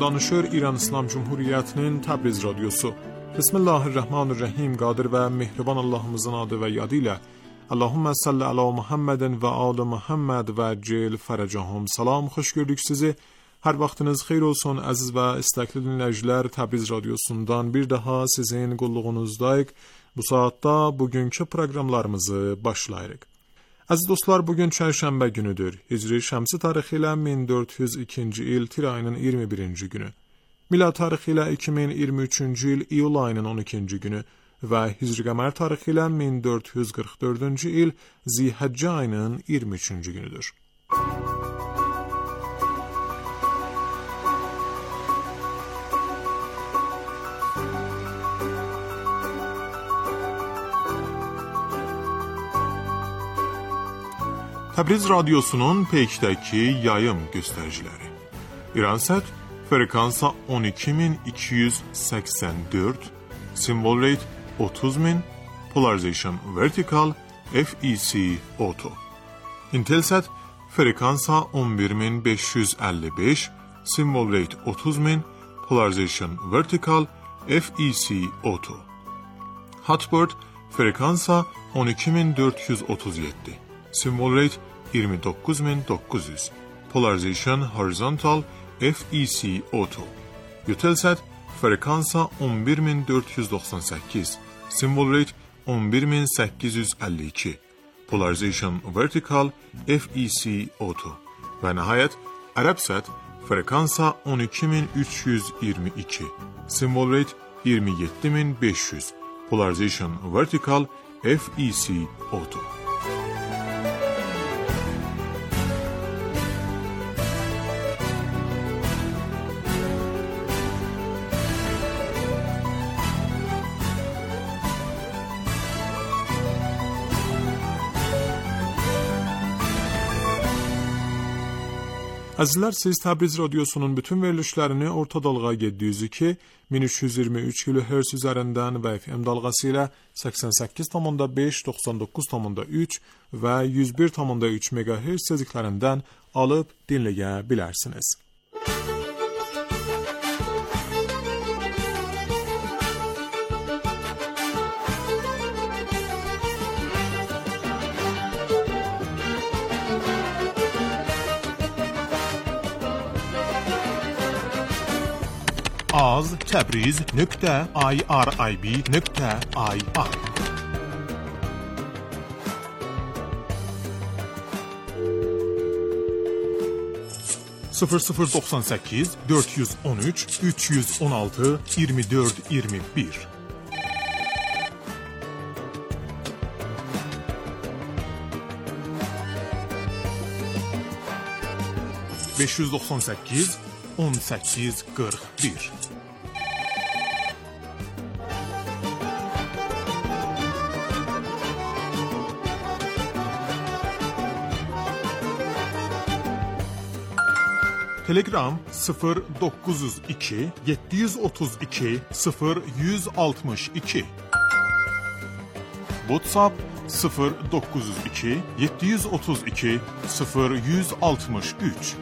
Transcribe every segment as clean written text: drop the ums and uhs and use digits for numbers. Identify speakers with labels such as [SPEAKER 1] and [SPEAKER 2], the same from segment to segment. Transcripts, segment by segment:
[SPEAKER 1] danışır İran İslam Cumhuriyyətinin Təbriz radiosu. Bismillahirrahmanirrahim. Qadir və mehriban Allahımızın adı və yadı ilə Allahümme salli ala Muhammedin və ali Muhammed və cil fərəcəhum. Salam, xoş gördük sizi. Hər vaxtınız xeyir olsun əziz və istəkli dinləyicilər. Təbriz radiosundan bir daha sizin qulluğunuzdayıq. Bu saatda bugünkü proqramlarımızı başlayırıq. Əziz dostlar, bugün çərşənbə günüdür. Hicri şəmsi tarixi ilə 1402-ci il tir ayının 21-ci günü. Milad tarixi ilə 2023-cü il iyul ayının 12-ci günü və Hicri qəmər tarixi ilə 1444-cü il Zilhiccə ayının 23-cü günüdür. Təbriz radiosunun peykdəki yayım göstəriciləri. İransat frekansa 12284, symbol rate 30000, polarization vertical, FEC auto. Intelsat frekansa 11555, symbol rate 30000, polarization vertical, FEC auto. Hotbird frekansa 12437, symbol rate 29900, polarization horizontal, FEC auto. Eutelsat frekansa 11498, symbol rate 11852, polarization vertical, FEC auto. Və nəhayət Arabsat frekansa 12322, symbol rate 27500, polarization vertical, FEC auto. Əzizlər, siz Təbriz radiosunun bütün verilişlərini orta dalğa 702, 1323 kHz üzərindən və FM dalğası ilə 88,5, 99,3 və 101,3 MHz tezliklərindən alıb dinləyə bilərsiniz. az.tabriz.irib.ir 0098 413 316 24 21 598 18 41 Telegram 0902 732 0162 WhatsApp 0902 732 0163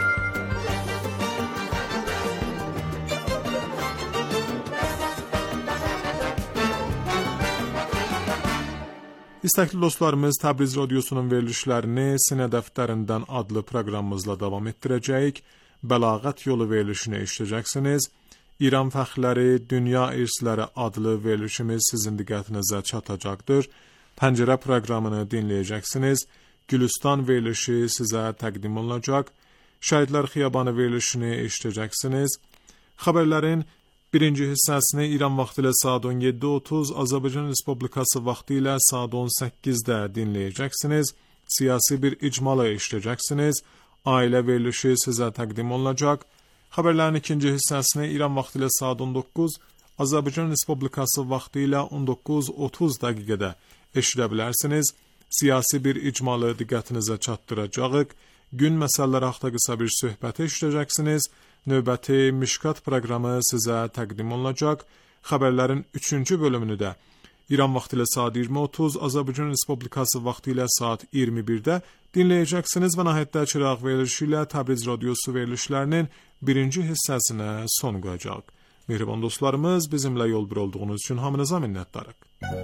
[SPEAKER 1] İstəkli dostlarımız, Təbriz radiosunun verilişlərini Sinə dəftərindən adlı proqramımızla davam etdirəcəyik. Bəlağət yolu verilişini eşidəcəksiniz. İran fəxrləri, dünya irsləri adlı verilişimiz sizin diqqətinizə çatacaqdır. Pəncərə proqramını dinləyəcəksiniz. Gülüstan verilişi sizə təqdim olunacaq. Şəhidlər xiyabanı verilişini eşidəcəksiniz. Xəbərlərin birinci hissəsini İran vaxtı ilə saat 17:30, Azərbaycan Respublikası vaxtı ilə saat 18-də dinləyəcəksiniz. Siyasi bir icmalı eşidəcəksiniz. Ailə verilişi sizə təqdim olunacaq. Xəbərlərin ikinci hissəsini İran vaxtı ilə saat 19, Azərbaycan Respublikası vaxtı ilə 19:30 dəqiqədə eşidə bilərsiniz. Siyasi bir icmalı diqqətinizə çatdıracağıq. Gün məsələləri haqqında qısa bir söhbət eşidəcəksiniz. Növbəti Mişkat proqramı sizə təqdim olunacaq. Xəbərlərin 3-cü bölümünü də İran vaxtı ilə saat 20:30, Azərbaycan Respublikası vaxtı ilə saat 21-də dinləyəcəksiniz və nəhayətdə çıraq verilişi ilə Təbriz radiosu verilişlərinin birinci hissəsinə son qoyacaq. Mehriban dostlarımız, bizimlə yol bir olduğunuz üçün hamınıza minnətdarıq.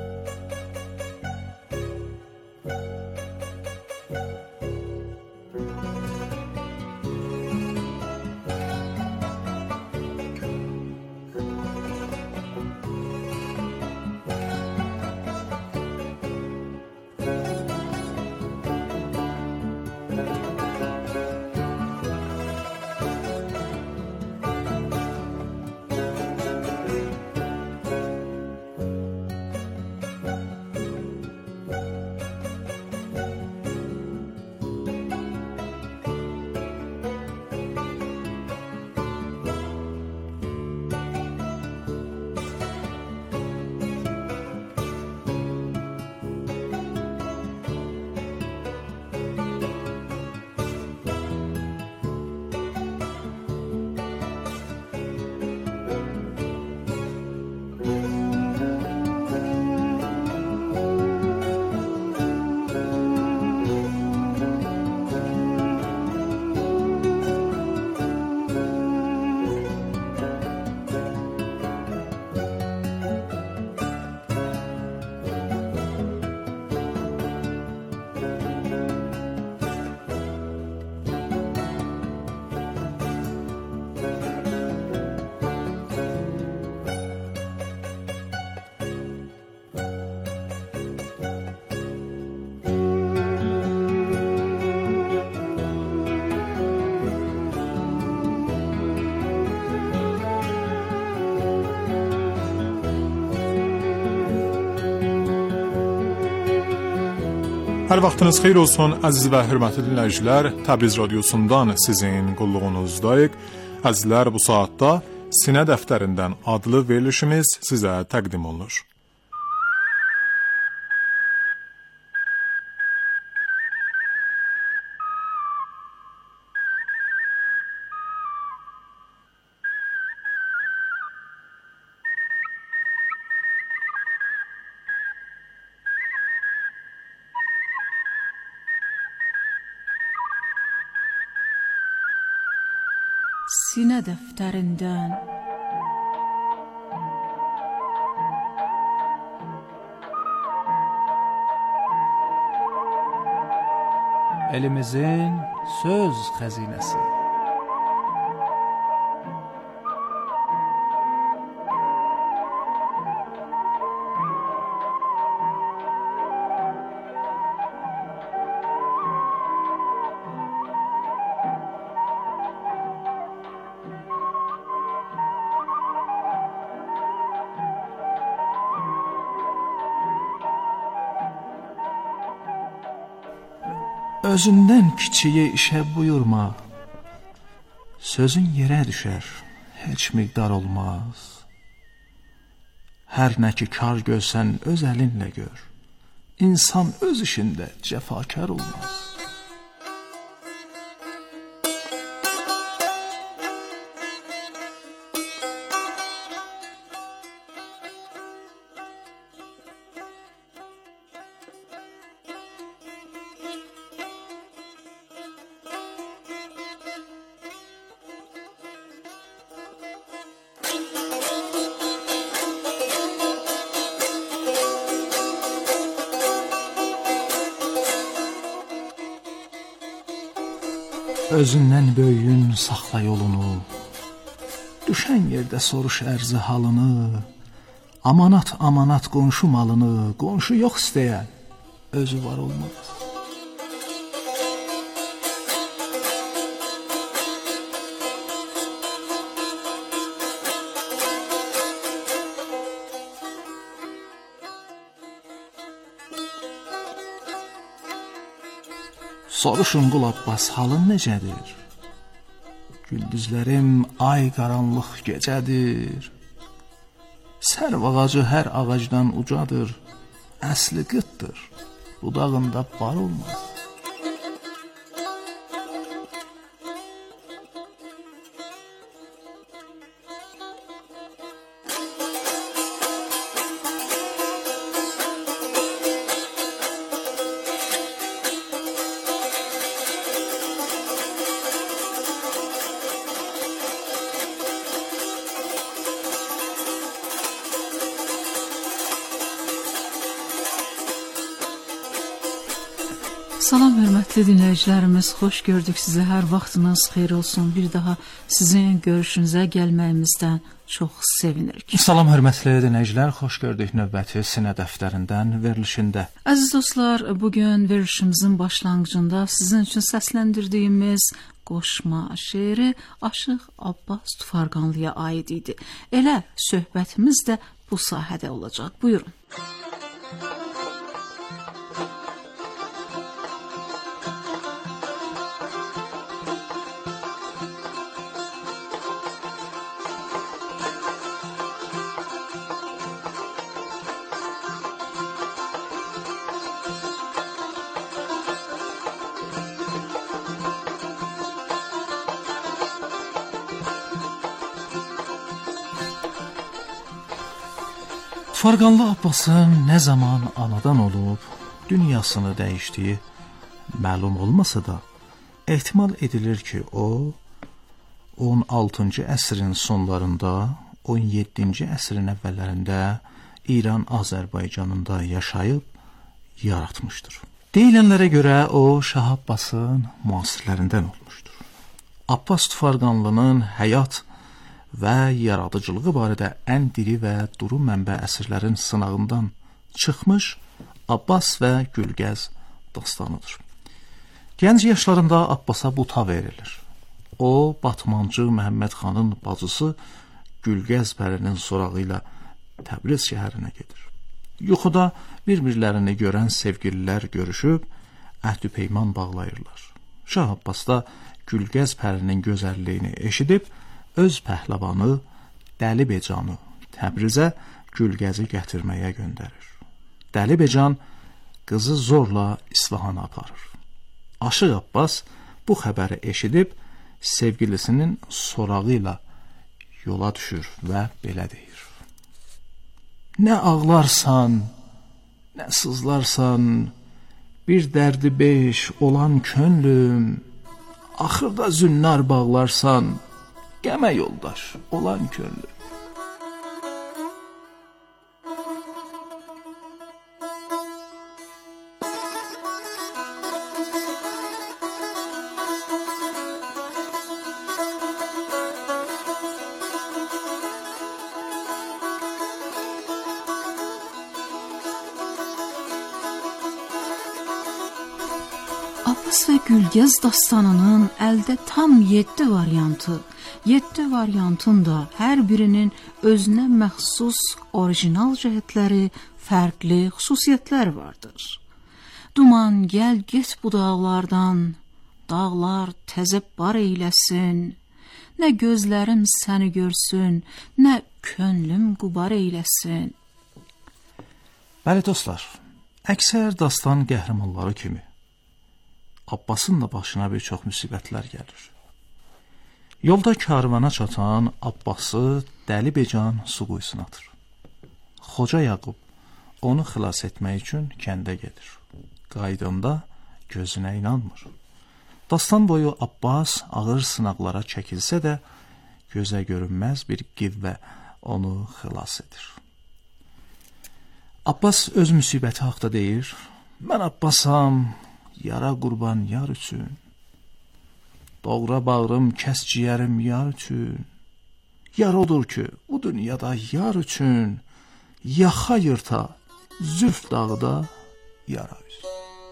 [SPEAKER 1] Hər vaxtınız xeyir olsun, əziz və hörmətli dinləyicilər. Təbriz radiosundan sizin qulluğunuzdayıq. Əzizlər, bu saatda Sinə dəftərindən adlı verilişimiz sizə təqdim olunur.
[SPEAKER 2] Sinə dəftərindən
[SPEAKER 3] elimizin söz xəzinəsi. Özündən kiçiyi işə buyurma, sözün yerə düşər, heç miqdar olmaz. Hər nə ki kar görsən öz əlinlə gör, insan öz işində cəfakar olmaz. Özündən böyüyün saxla yolunu, düşən yerdə soruş ərzi halını, amanat amanat qonşu malını, qonşu yox istəyən özü var olmaz. Soruşun Qul Abbas, halın necədir? Güldüzlərim ay qaranlıq gecədir. Sərv ağacı hər ağacdan ucadır. Əsli qıtdır, budağında bar olmaz.
[SPEAKER 2] Salam hörmətli dinləyicilərimiz, xoş gördük sizi, hər vaxtınız xeyir olsun. Bir daha sizin görüşünüzə gəlməyimizdən çox sevinirik.
[SPEAKER 3] Salam hörmətli dinləyicilər, xoş gördük növbəti Sinə dəftərindən verilişində.
[SPEAKER 2] Əziz dostlar, bugün verilişimizin başlanğıcında sizin üçün səsləndirdiyimiz qoşma şeiri Aşıq Abbas Tufarqanlıya aid idi. Elə söhbətimiz də bu sahədə olacaq. Buyurun.
[SPEAKER 3] Tufarqanlı Abbasın nə zaman anadan olub, dünyasını dəyişdiyi məlum olmasa da, ehtimal edilir ki, o, 16-cı əsrin sonlarında, 17-ci əsrin əvvəllərində İran Azərbaycanında yaşayıb, yaratmışdır. Deyilənlərə görə o, Şah Abbasın müasirlərindən olmuşdur. Abbas Tufarqanlının həyat və yaradıcılığı barədə ən diri və duru mənbə əsərlərin sınağından çıxmış Abbas və Gülgəz dastanıdır. Gənc yaşlarında Abbasa buta verilir. O, Batmancı Məhəmməd xanın bacısı Gülgəz pərinin sorağı ilə Təbriz şəhərinə gedir. Yuxuda bir-birlərini görən sevgililər görüşüb, əhd-i peyman bağlayırlar. Şah Abbas da Gülgəz pərinin gözəlliyini eşidib, öz pəhləvanı Dəli Becanı Təbrizə Gülgəzi gətirməyə göndərir. Dəli Becan qızı zorla İsfahana aparır. Aşıq Abbas bu xəbəri eşidib sevgilisinin sorağı ilə yola düşür və belə deyir. Nə ağlarsan, nə sızlarsan, bir dərdi beş olan könlüm, axırda zünnar bağlarsan, qəmə yoldaş olan könlüm.
[SPEAKER 2] Abbas və Gülgəz dastanının əldə tam 7 variantı, 7 variantın da hər birinin özünə məxsus orijinal cəhətləri, fərqli xüsusiyyətlər vardır. Duman gəl get bu dağlardan, dağlar təzə bar eyləsin, nə gözlərim səni görsün, nə könlüm qubar eyləsin.
[SPEAKER 3] Bəli dostlar, əksər dastan qəhrəmanları kimi Abbasın da başına bir çox müsibətlər gəlir. Yolda karvana çatan Abbası Dəli Becan su quyusuna atır. Xoca Yaqub onu xilas etmək üçün kəndə gedir. Qaydında gözünə inanmır. Dastan boyu Abbas ağır sınaqlara çəkilsə də, gözə görünməz bir qivvə onu xilas edir. Abbas öz müsibəti haqda deyir, mən Abbasam, yara qurban yar üçün, doğra bağrım, kəs ciyərim yar üçün, yar odur ki, bu dünyada yar üçün, yaxa yırta, zülf dağda yara üz.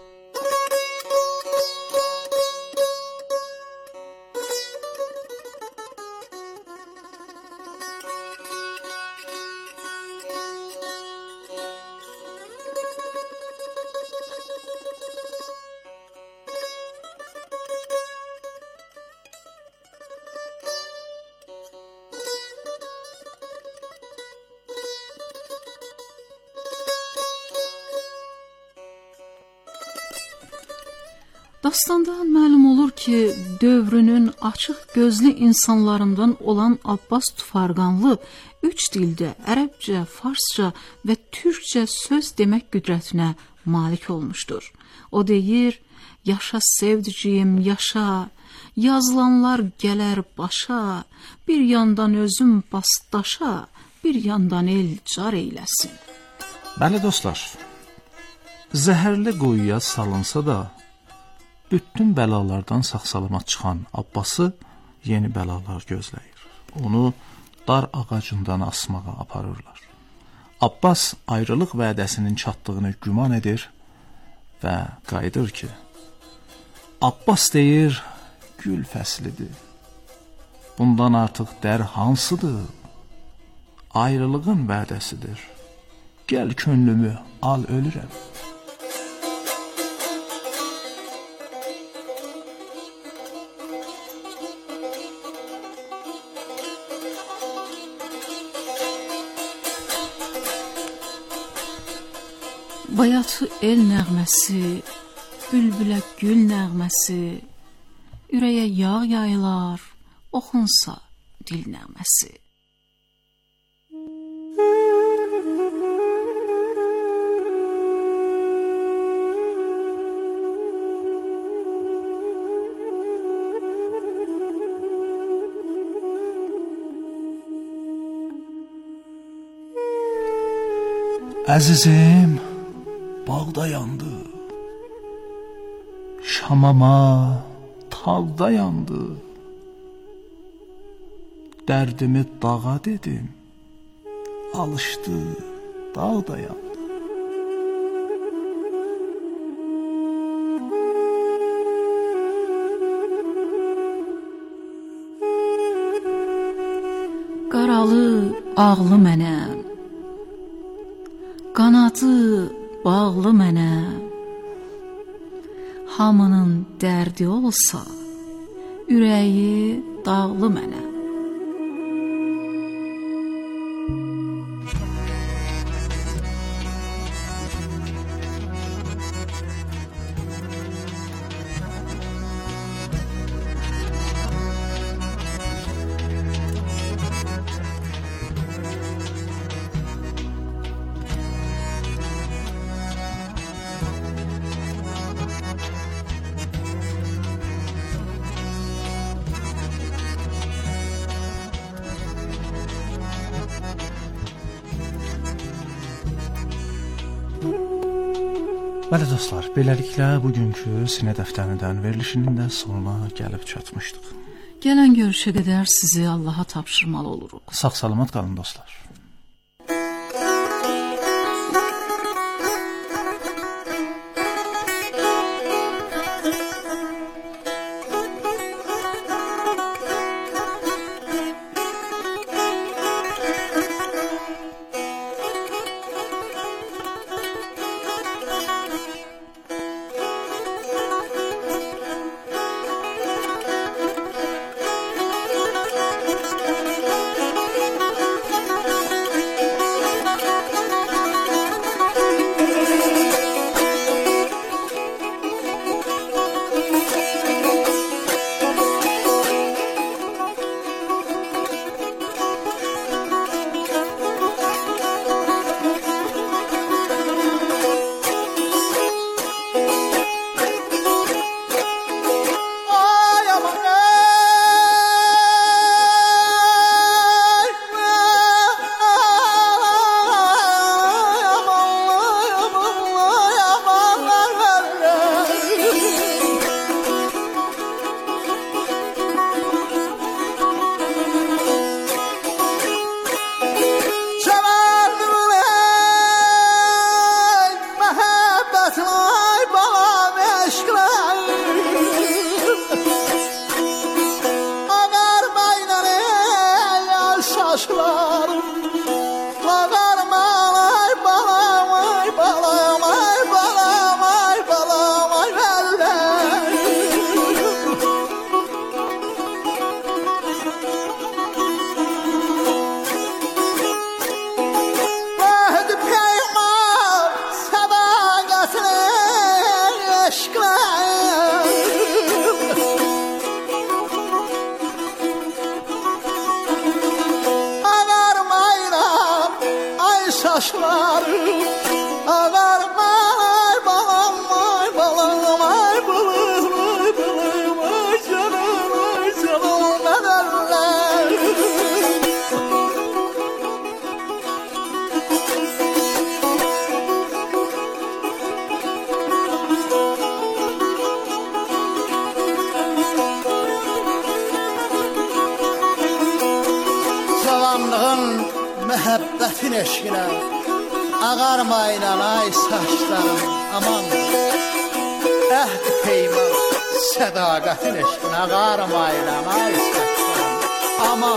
[SPEAKER 2] Dastandan məlum olur ki, dövrünün açıq gözlü insanlarından olan Abbas Tufarqanlı 3 dildə ərəbcə, farsça və türkcə söz demək qüdrətinə malik olmuşdur. O deyir, yaşa sevdiciyim, yaşa, yazılanlar gələr başa, bir yandan özüm basdaşa, bir yandan el car eyləsin.
[SPEAKER 3] Bəli dostlar, zəhərli quyuya salınsa da, Bütün bəlalardan sağ-salamat çıxan Abbası yeni bəlalar gözləyir. Onu dar ağacından asmağa aparırlar. Abbas ayrılıq vədəsinin çatdığını güman edir və qayıdır ki, Abbas deyir, gül fəslidir. Bundan artıq dər hansıdır? Ayrılığın vədəsidir. Gəl könlümü al ölürəm.
[SPEAKER 2] Bayatı el nəğməsi, bülbülə gül nəğməsi, ürəyə yağ yayılar, oxunsa dil nəğməsi.
[SPEAKER 3] Əzizim, bağda yandı, şamama talda yandı. Dərdimi dağa dedim, alışdı, dağ da yandı.
[SPEAKER 2] Qaralı, ağlı mənəm, qanadı bağlı mənəm. Hamının dərdi olsa, ürəyi dağlı mənəm.
[SPEAKER 3] Bəli dostlar, beləliklə bugünkü Sinə Dəftərindən verilişinin də sonuna gəlib çatmışdıq.
[SPEAKER 2] Gələn görüşə qədər sizi Allaha tapşırmalı oluruq.
[SPEAKER 3] Sağ-salamat qalın dostlar.
[SPEAKER 4] amanlığın, məhəbbətin eşqinə, ağarmaylan ay saçlarım, aman. Əhd peyman, sədaqətin eşqinə, ağarmaylan ay saçlarım, aman.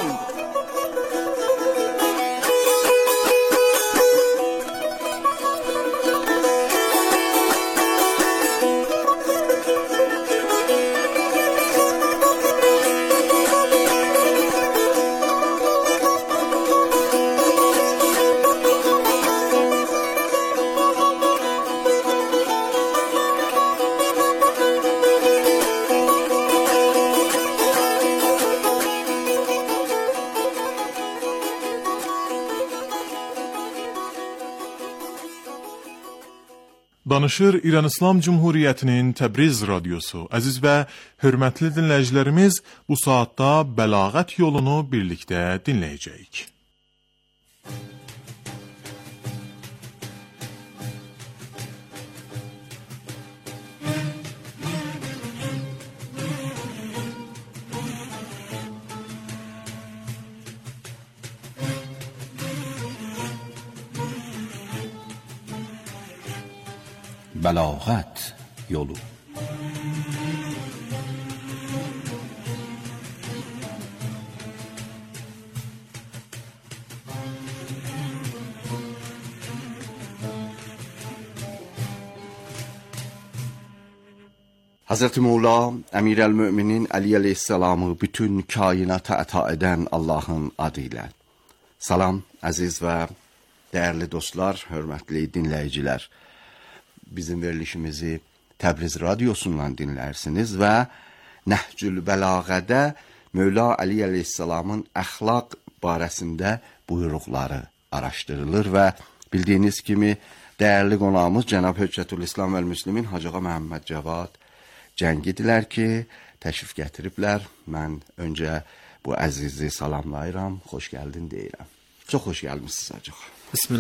[SPEAKER 1] Danışır İran İslam Cumhuriyyətinin Təbriz radiosu. Əziz və hörmətli dinləyicilərimiz, bu saatda bəlağət yolunu birlikdə dinləyəcəyik.
[SPEAKER 3] Bəlağət yolu.
[SPEAKER 5] Hazreti Mola, Emirel-Müminin Ali Aleyhisselam'ı bütün kainata ata eden Allah'ın adıyla. Salam, əziz və değerli dostlar, hörmətli dinləyicilər. Bizim verilişimizi Təbriz radiosundan dinlərsiniz və Nəhcül Bəlağədə Mövla Ali Aleyhisselam'ın əxlaq barəsində buyruqları araşdırılır və bildiyiniz kimi değerli qonağımız Cənab Höccətül İslam və Müslimin Hacı Ağa Məhəmməd Cavad Cəngidilər ki, təşrif gətiriblər. Mən öncə bu əzizi salamlayıram, xoş gəldin deyirəm. Çox xoş gəlmişsiniz Hacı Ağa.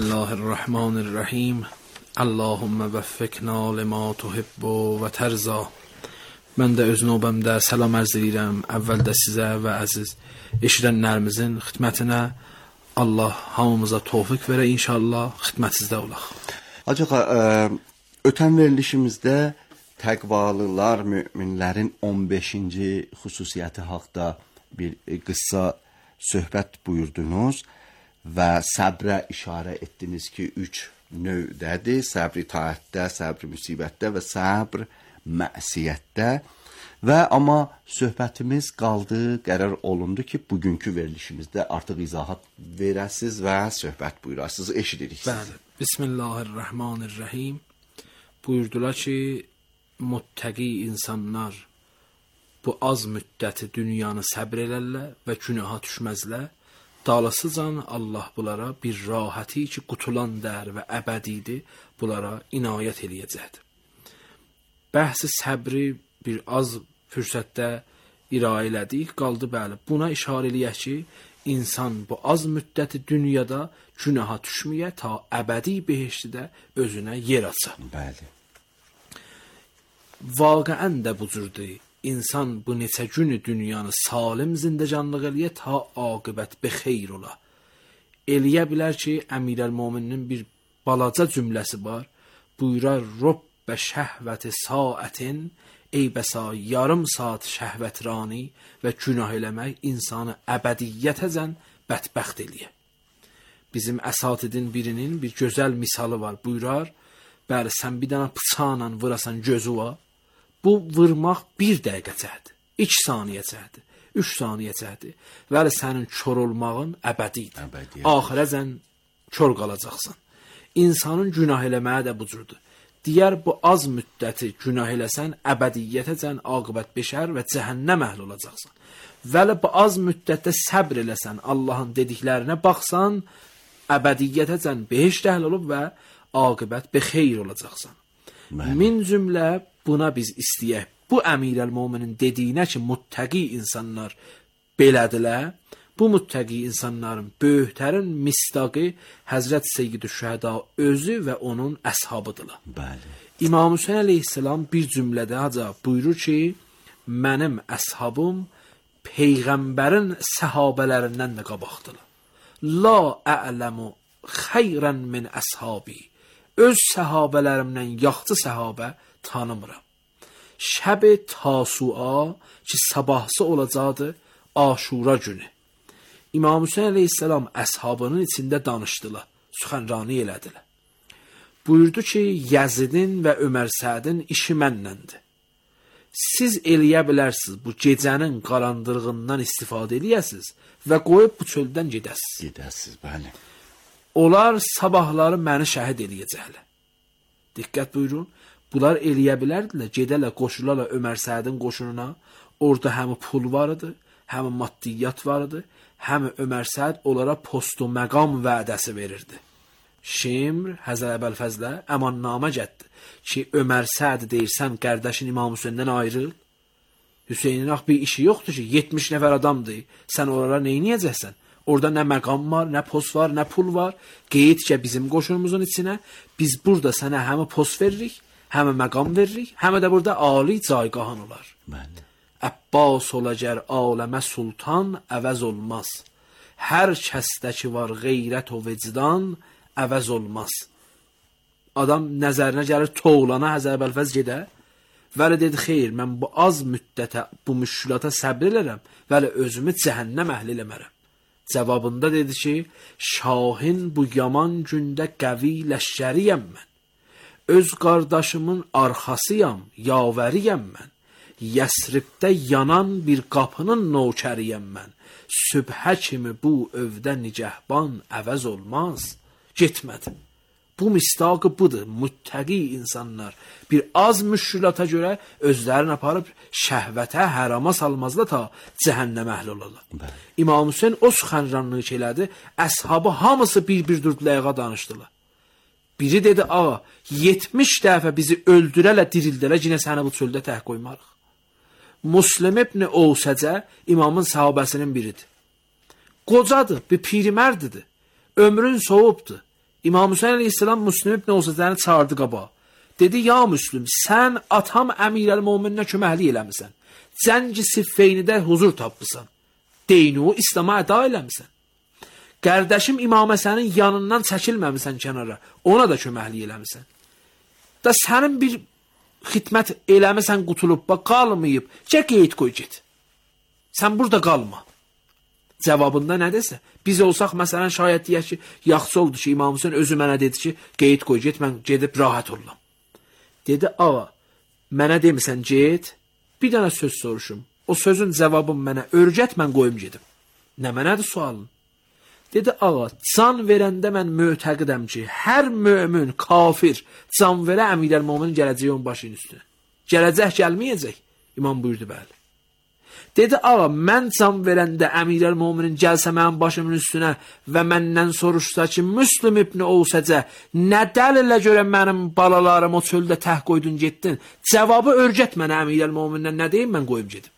[SPEAKER 3] Bismillahirrahmanirrahim. Allahümme vəffiqna lima tuhibbu və tərza. Mən də öz növbəmdə salam ərz edirəm əvvəldə sizə və əziz eşidənlərimizin xidmətinə. Allah hamımıza tövfiq verə inşallah, xidmətinizdə olaq.
[SPEAKER 5] Hacı Ağa, ötən verilişimizdə təqvalılar, müminlərin 15-ci xüsusiyyəti haqda bir qıssa söhbət buyurdunuz və səbrə işarə etdiniz ki, 3 növdədir. Səbr itaətdə, səbr müsibətdə və səbr məsiyyətdə. Və amma söhbətimiz qaldı, qərar olundu ki, bugünkü verilişimizdə artıq izahat verəsiz və söhbət buyurasınız, eşidirik sizi.
[SPEAKER 3] Bəli, Bismillahirrahmanirrahim. Buyurdular ki, muttəqi insanlar bu az müddəti dünyanı səbr elərlər və günaha düşməzlər. Dalasıcan Allah bunlara bir rahəti ki, qutulan dər və əbədidir, bunlara inayət eləyəcəkdir. Bəhsi səbri bir az fürsətdə irayə elədik, qaldı bəli. Buna işarə eləyək ki, insan bu az müddəti dünyada günaha düşməyə, ta əbədi behiştidə özünə yer açsa.
[SPEAKER 5] Bəli.
[SPEAKER 3] Vaqəən də bu cürdür. İnsan bu neçə günü dünyanı salim zindəcanlıq eləyə, ta aqibət bexeyr ola. Eləyə bilər ki, Əmirəl-Möminin bir balaca cümləsi var. Buyurar, Robbə şəhvəti saətin, ey bəsa yarım saat şəhvətrani və günah eləmək insanı əbədiyyətəcən bədbəxt eləyə. Bizim əsatidin birinin bir gözəl misalı var. Buyurar, bəli, sən bir dənə bıçaqla vurasan gözü var. Bu vurmaq 1 dəqiqə çəkdi, 2 saniyə çəkdi, 3 saniyə çəkdi. Vəli sənin kör olmağın əbədidir. Axirəcən kör qalacaqsan. İnsanın günah eləməyə də bu cürdür. Digər bu az müddəti günah eləsən, əbədiyyətəcən aqibət beşər və cəhənnəm əhli olacaqsan. Vəli bu az müddətdə səbr eləsən, Allahın dediklərinə baxsan, əbədiyyətəcən behişt əhli olub və aqibət bexeyr olacaqsan. Min cümlə buna biz istəyək. Bu Əmirəl-Möminin dediyinə ki, muttəqi insanlar belədilər. Bu muttəqi insanların böyüklərin misdaqı Həzrət Seyyid-i Şühəda özü və onun əshabıdırlar.
[SPEAKER 5] Bəli.
[SPEAKER 3] İmam Hüseyin əleyhissalam bir cümlədə haca buyurur ki, mənim əshabım Peyğəmbərin səhabələrindən də qabaqdılar. la a'lamu xeyran min əshabi. Öz səhabələrimdən yaxşı səhabə tanımıram. Şəb-i Tasua ki sabahsı olacaqdı Aşura günü. İmam Hüseyin əleyhissalam əshabının içində danışdılar, suxanrani elədilər. Buyurdu ki, Yazidin və Ömər Sədin işi mənləndir. Siz eləyə bilərsiniz, bu gecənin qaranlığından istifadə eləyəsiniz və qoyub bu çöldən gedəsiniz.
[SPEAKER 5] Gedəsiniz, bəli.
[SPEAKER 3] Onlar sabahları məni şəhid eləyəcəklər. Diqqət buyurun, bunlar eləyə bilərdilər, gedələ qoşularla Ömər Sədin qoşununa, orada həmi pul var idi, həmi maddiyyat var idi, həmi Ömər Səd onlara post və məqam vədəsi verirdi. Şimr, Həzər Əbəlfəzlə əmannamə getdi ki, Ömər Səd deyirsən, qardaşın İmam Hüseyndən ayrıl. Hüseynin bir işi yoxdur ki, 70 nəfər adamdır, sən oralara neyniyəcəksən? Orada nə məqam var, nə post var, nə pul var. Qeyd ki, bizim qoşunumuzun içinə biz burada sənə həmi post veririk, həmi məqam veririk, həmi də burada ali caygahın olar.
[SPEAKER 5] Bəli.
[SPEAKER 3] Əbbas olacaq aləmə sultan əvəz olmaz. Hər kəsdə ki var qeyrət o vicdan əvəz olmaz. Adam nəzərinə gəlir toğlana Həzər Əbəlfəz gedə. Vəli dedi, xeyr, mən bu az müddətə, bu müşkülata səbr elərəm, vəli özümü cəhənnəm əhli eləmərəm. Cavabında dedi ki, şahin bu yaman gündə qəvi ləşkəriyəm mən. Öz qardaşımın arxasıyam, yavəriyəm mən. Yəsribdə yanan bir qapının nökəriyəm mən. Sübhə kimi bu övdə nicəhban əvəz olmaz. Getmədi. Bu mistaqı budur. Müttəqi insanlar bir az müşkülata görə özlərini aparıb şəhvətə, hərama salmazlar ta cəhənnəm əhli olurlar. İmam Hüseyin o suxanranlıq elədi. Əshabı hamısı bir-bir durdular, ayağa danışdılar. Biri dedi, ağa, 70 dəfə bizi öldürələ, dirildələ, yine səni bu çöldə tək qoymarıq. Müslim ibn Ovsəcə imamın sahabəsinin biridir. Qocadır, bir pirimərdidir. Ömrün soğubdur. İmam Hüseyin əleyhissalam Müslim ibn Ovsəcəni çağırdı qabağa. Dedi, ya Müslim, sən atam Əmirəl-Mömininə köməklik eləmisən. Cəngi Siffeynidə huzur tapmısan. Deynu İslam'a əda eləmisən. Qardaşım İmam Həsənin yanından çəkilməmisən kənara. Ona da köməklik eləmisən. Da sənin bir xidmət eləmisən qutulub, bax, qalmayıb. Qeyd qoy get. Sən burada qalma. Cavabında nə desə? Biz olsaq, məsələn, şayət deyək ki, yaxşı oldu ki, İmam Hüseyin özü mənə dedi ki, qeyd qoy get, mən gedib rahat olam. Dedi, ağa, mənə demisən get, bir dənə söz soruşum. O sözün cavabını mənə örgət, mən qoyum gedim. Nə mənədir sualın? Dedi, ağa, can verəndə mən mötəqidəm ki, hər mömin, kafir, can verə Əmirəl-Möminin gələcək onun başının üstünə. Gələcək, gəlməyəcək. İmam buyurdu, bəli. Dedi, ağa, mən can verəndə Əmirəl-Möminin gəlsə mənim başımın üstünə və məndən soruşsa ki, Müslim ibn Ovsəcə, nə dəlillə görə mənim balalarım o çöldə tək qoydun getdin? Cavabı örgət mənə Əmirəl-Mömindən, nə deyim, mən qoyum gedim.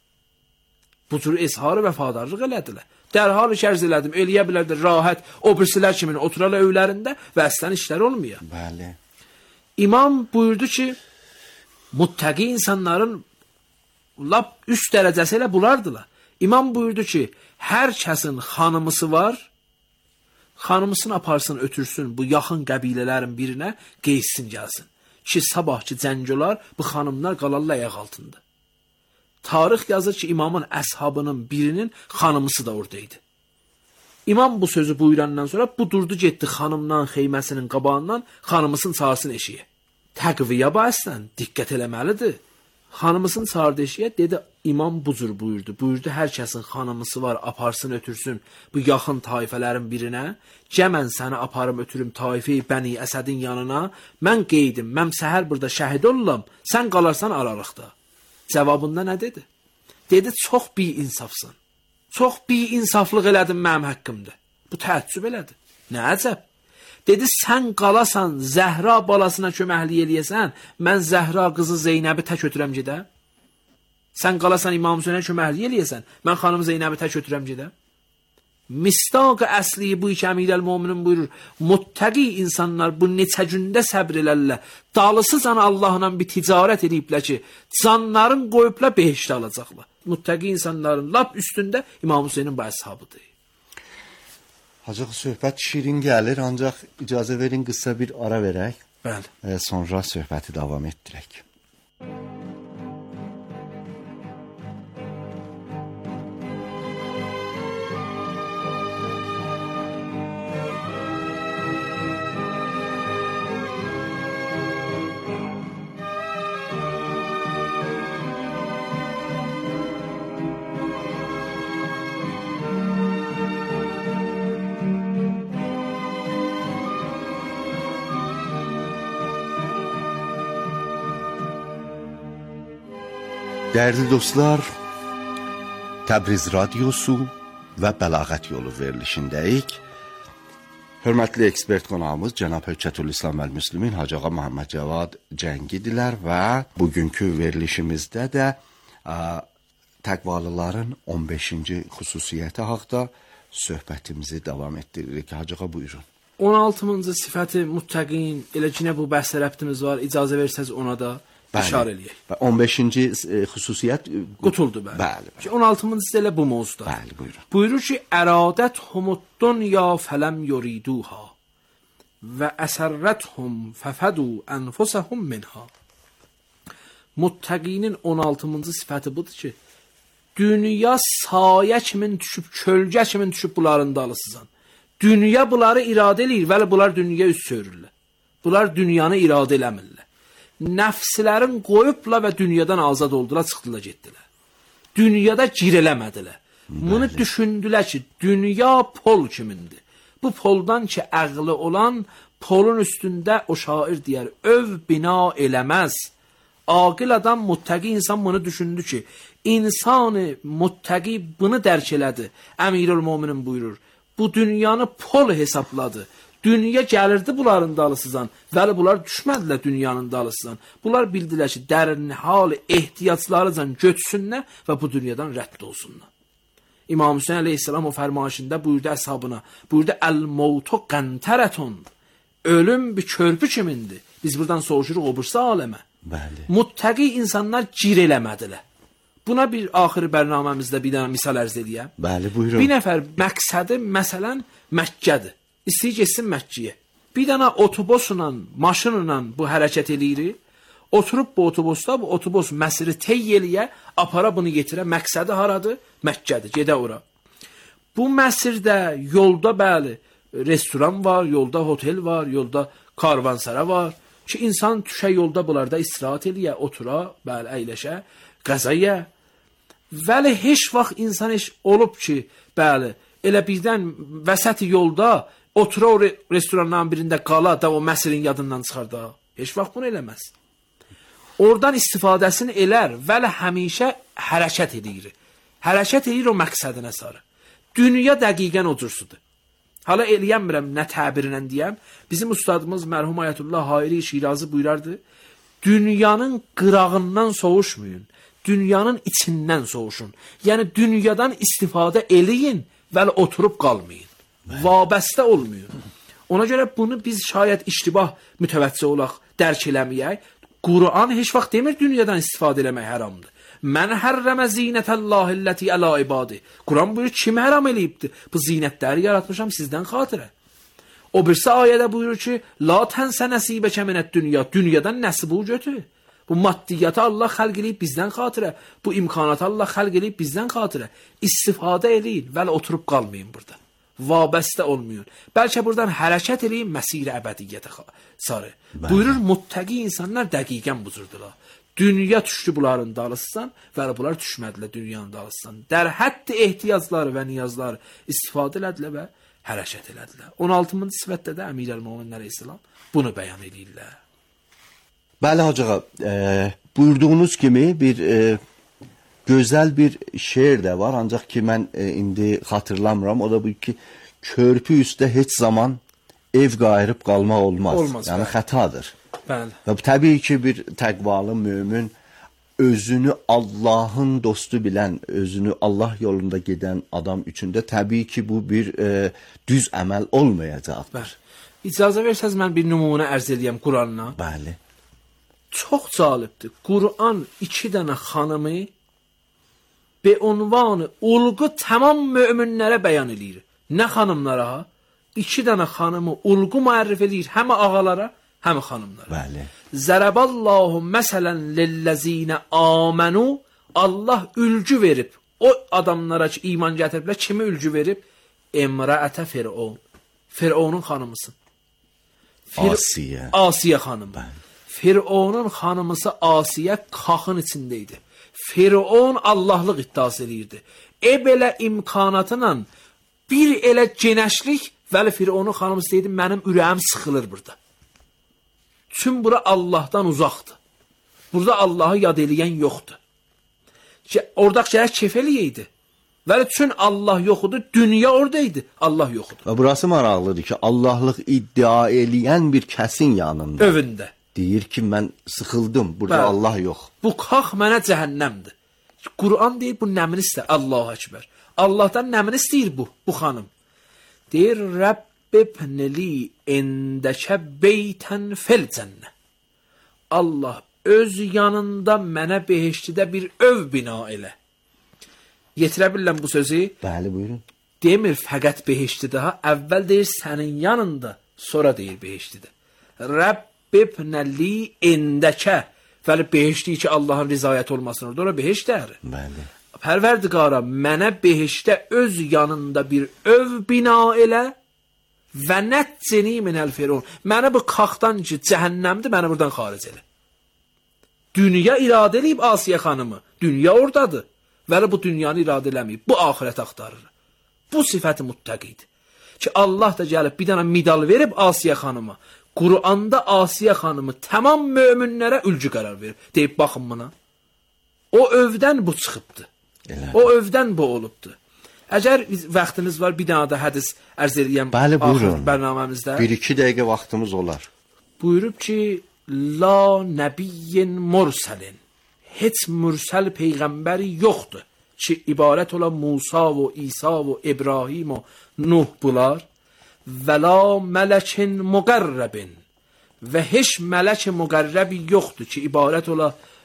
[SPEAKER 3] Bu cür izharı vəfadarlıq elədilər. Dərhal işərz elədim, eləyə bilərdir, rahat, o birisilər kimin oturarlar evlərində və əslən işlər olmuyor.
[SPEAKER 5] Bəli.
[SPEAKER 3] İmam buyurdu ki, muttəqi insanların lap üst dərəcəsi ilə bulardılar. İmam buyurdu ki, hər kəsin xanımısı var, xanımısını aparsın, ötürsün bu yaxın qəbilələrin birinə, qeyssin gəlsin. Ki, sabahki cəng olar, bu xanımlar qalarlar ayaq altında. Tarix yazır ki, imamın əshabının birinin xanımısı da oradaydı. İmam bu sözü buyurandan sonra bu durdu getdi xanımdan, xeyməsinin qabağından xanımısını çağırsın eşiyə. Təqviyə bəslən, diqqət eləməlidir. Xanımısını çağırdı eşiyə, dedi, imam bu cür buyurdu. Buyurdu, hər kəsin xanımısı var, aparsın, ötürsün bu yaxın taifələrin birinə. Cəmən səni aparım, ötürüm Taife-i Bəni Əsədin yanına. Mən qeydim, mən səhər burada şəhid olam, sən qalarsan aralıqda. Cavabında nə dedi? Dedi, çox bi-insafsın. Çox bi-insaflıq elədin mənim haqqımda. Bu təəccüb elədi. Nə əcəb? Dedi, sən qalasan, Zəhra balasına köməklik eləyəsən, mən Zəhra qızı Zeynəbi tək ötürəm gedəm. Sən qalasan, İmam Hüseynə köməklik eləyəsən, mən xanım Zeynəbi tək ötürəm gedəm. Mistaq əsli bu iki Əmirəl-Möminin buyurur, muttəqi insanlar bu neçə gündə səbr elərlər, dalısızan Allahla bir ticarət ediblər ki, canların qoyublar behişdə alacaqlar. Muttəqi insanların lap üstündə İmam Hüseynin bu əshabıdır.
[SPEAKER 5] Hacı söhbət şirin gəlir, ancaq icazə verin qısa bir ara verək.
[SPEAKER 3] Bəli.
[SPEAKER 5] Sonra söhbəti davam etdirək. Dəyərli dostlar, Təbriz Radiosu və Bəlağət Yolu verilişindəyik. Hörmətli ekspert qonağımız cənab Höccətülislam Əl-Müslimin Hacı Ağa Məhəmməd Cavad Cəngidirlər və bugünkü verilişimizdə də təqvalıların 15-ci xüsusiyyəti haqqında söhbətimizi davam etdiririk. Hacı Ağa buyurun.
[SPEAKER 3] 16-cı sifəti muttəqin, elə ki nə bu bəhsə rəbtimiz var, icazə versəz ona da İşarə eləyək.
[SPEAKER 5] 15-ci xüsusiyyət
[SPEAKER 3] qutuldu bəli.
[SPEAKER 5] Bəli.
[SPEAKER 3] 16-cı elə bu mövzuda.
[SPEAKER 5] Bəli, buyurun.
[SPEAKER 3] Buyurur ki, əradəthumud-dunya ya fələm yuriduha və əsərrəthum fəfədu ənfusəhum minha. Muttəqinin 16-cı sifəti budur ki, dünya sayə kimin düşüb, kölgə kimin düşüb bunların dalısızan. Dünya bunları iradə eləyir, vəli bunlar dünya üst çövürürlər. Bunlar dünyanı iradə eləmirlər. Nəfslərin qoyubla və dünyadan azad oldular, çıxdılar, getdilər. Dünyada gir eləmədilər. Bunu düşündülər ki, dünya pol kimindir. Bu poldan ki, əqli olan polun üstündə o şair deyər, öv bina eləməz. Aqil adam, muttəqi insan bunu düşündü ki, insanı muttəqi bunu dərk elədi. Əmirül-Möminin buyurur, bu dünyanı pol hesabladı. Dünya gəlirdi bunların dalısızdan, vəli bunlar düşmədilər dünyanın dalısızdan. Bunlar bildilər ki, dərin hal ehtiyaclarıcan götürsünlər və bu dünyadan rədd olsunlar. İmam Hüseyin əleyhissalam o fərmayişində buyurdu əshabına, buyurdu, əl-mavtu qəntərətun, ölüm bir körpü kimindir. Biz buradan soğuşuruq o birisi aləmə.
[SPEAKER 5] Bəli.
[SPEAKER 3] Muttəqi insanlar gir eləmədilər. Buna bir axırı bərnaməmizdə bir dənə misal ərz edəyəm.
[SPEAKER 5] Bəli, buyurun.
[SPEAKER 3] Bir nəfər məqsədi məsələn Məkkədir. İstəyir getsin Məkkiyə. Bir dənə otobusla, maşınla bu hərəkət eləyir. Oturub bu otobusda, bu otobus məsiri tey eləyə, apara bunu yetirə. Məqsədi haradır? Məkkədir, gedə ora. Bu məsirdə yolda bəli, restoran var, yolda hotel var, yolda karvansara var. Ki insan düşə yolda bunlarda istirahat eləyə, otura, bəli, əyləşə, qəzaya. Vəli heç vaxt insan heç olub ki, bəli, elə birdən vəsət yolda otura o restoranların birində qala da o məsirin yadından çıxar da. Heç vaxt bunu eləməz. Oradan istifadəsini elər, vəli həmişə hərəkət edir. Hərəkət edir o məqsədinə sarı. Dünya dəqiqən o cürsudur. Hala eləyəmirəm, nə təbirinə deyəm. Bizim ustadımız mərhum Ayətullah Hayri Şirazi buyurardı. Dünyanın qırağından soğuşmayın. Dünyanın içindən soğuşun. Yəni dünyadan istifadə eləyin, vəli oturub qalmayın. Vabəstə olmuyor. Ona görə bunu biz şayət iştibah mütəvəccih olaq, dərk eləməyək. Quran heç vaxt demir dünyadan istifadə eləmək haramdır. Mən hərrəmə zinətəllahilləti əla ibadi. Quran buyurur, kim haram eləyibdir? Bu zinətləri yaratmışam sizdən xatirə. O birisi ayədə buyurur ki, la tənsə nəsibəkə minət dünya. Dünyadan nəsibu götür. Bu maddiyyatı Allah xəlq eləyib bizdən xatirə. Bu imkanatı Allah xəlq eləyib bizdən xatirə. İstifadə eləyin, vəli oturub qalmayın burada. Vabəstə olmayın. Bəlkə buradan hərəkət eləyin məsir-i əbədiyyətə sarı. Buyurur, muttəqi insanlar dəqiqən buzurdular. Dünya düşdü bunların dalısından və bunlar düşmədilər dünyanın dalısından. Dər həddi ehtiyacları və niyazları istifadə elədilər və hərəkət elədilər. 16-cı sifətdə də Əmirəl-Möminin əleyhissalam bunu bəyan edirlər.
[SPEAKER 5] Bəli Hacı ağa, buyurduğunuz kimi bir gözəl bir şeir də var, ancaq ki mən indi xatırlamıram. O da bu ki, körpü üstə heç zaman ev qayırıb qalmaq olmaz. Yəni xətadır.
[SPEAKER 3] Bəli.
[SPEAKER 5] Və təbii ki, bir təqvalı mömin özünü Allahın dostu bilən, özünü Allah yolunda gedən adam üçün də təbii ki, bu bir düz əməl olmayacaqdır.
[SPEAKER 3] Bəli. İcazə versəz mən bir nümunə ərz edəyəm Quranla.
[SPEAKER 5] Bəli.
[SPEAKER 3] Çox cəlibdir. Quran 2 dənə xanımı be unvanı ulğu tamam möminlərə bəyan eləyir.
[SPEAKER 6] Nə xanımlara? 2 dənə xanımı ulğu müərrif edir, həm ağalara, həm xanımlara.
[SPEAKER 5] Bəli.
[SPEAKER 6] Zərəballahu məsələn lillezine amenu. Allah ülgü verib o adamlara ki iman gətiriblər, kimi ülgü verib? İmraətə Firon. Fironun xanımısın. Asiyə xanım. Fironun xanımısı Asiyə kaxın içindeydi. Firon Allahlıq iddiası edirdi. Belə imkanatla bir elə genəşlik, vəli Fironun xanımısı deyirdi, mənim ürəyim sıxılır burada. Tüm bura Allahdan uzaqdır. Burada Allahı yad eləyən yoxdur. Oradakı gərək kefəliyəydi. Vəli tüm Allah yoxudur, dünya oradaydı, Allah yoxudur.
[SPEAKER 5] Və burası maraqlıdır ki, Allahlıq iddia eləyən bir kəsin yanında.
[SPEAKER 6] Övündə.
[SPEAKER 5] Deyir ki, mən sıxıldım, burada Allah yox.
[SPEAKER 6] Bu kax mənə cəhənnəmdir. Quran deyir, bu nəmini istər, Allahu Ekber. Allahdan nəmini istəyir bu xanım. Deyir, Rəbbibnili indəkə beytən fil cənnə. Allah öz yanında mənə behiştidə bir öv bina elə. Yetirə bilirəm bu sözü?
[SPEAKER 5] Bəli, buyurun.
[SPEAKER 6] Demir fəqət behiştidə, əvvəl deyir sənin yanında, sonra deyir behiştidə. Rəbbibnili indəkə. Vəli behişti ki Allahın rizayət olmasın orada, ora behiştdir.
[SPEAKER 5] Bəli.
[SPEAKER 6] Pərverdigara, mənə behişdə öz yanında bir öv bina elə və nəccini minəl Firon. Mənə bu kaxdan ki cəhənnəmdir, məni buradan xaric elə. Dünya iradə eləyib Asiyə xanımı. Dünya oradadır. Vəli bu dünyanı iradə eləməyib. Bu axirət axtarır. Bu sifəti muttəqidir. Ki Allah da gəlib bir dənə medal verib Asiyə xanıma. Quranda Asiyə xanımı tamam möminlərə ülgü qərar verir. Deyib, baxın buna. O övdən bu çıxıbdır. O övdən bu olubdur. Əgər vaxtınız var, bir dənə də hədis ərz edəyəm.
[SPEAKER 5] Bəli, buyurun.
[SPEAKER 6] Bərnaməmizdə.
[SPEAKER 5] 1-2 dəqiqə vaxtımız olar.
[SPEAKER 6] Buyurub ki, la nəbiyyin mursəlin. Heç mürsəl peyğəmbəri yoxdur. Ki, ibarət ola Musa və İsa və İbrahim və Nuh bunlar. Və la mələkin müqərrəbin. Və heç mələk müqərrəbi yoxdur ki, ibarət ola